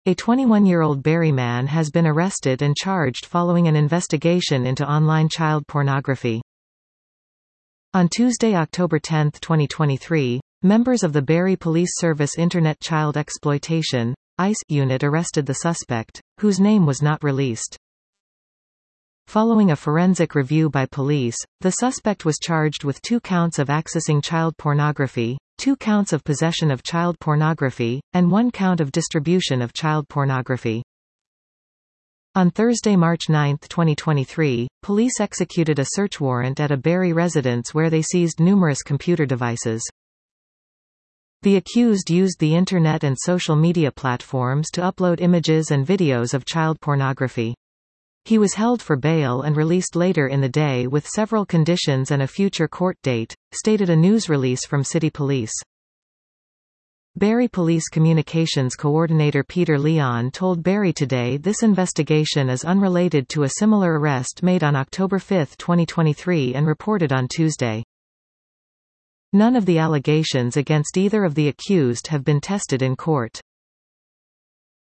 A 21-year-old Barrie man has been arrested and charged following an investigation into online child pornography. On Tuesday, October 10, 2023, members of the Barrie Police Service Internet Child Exploitation (ICE) unit arrested the suspect, whose name was not released. Following a forensic review by police, the suspect was charged with 2 counts of accessing child pornography, 2 counts of possession of child pornography, and 1 count of distribution of child pornography. On Thursday, March 9, 2023, police executed a search warrant at a Barrie residence where they seized numerous computer devices. The accused used the Internet and social media platforms to upload images and videos of child pornography. He was held for bail and released later in the day with several conditions and a future court date, stated a news release from City Police. Barrie Police Communications Coordinator Peter Leon told Barrie Today this investigation is unrelated to a similar arrest made on October 5, 2023 and reported on Tuesday. None of the allegations against either of the accused have been tested in court.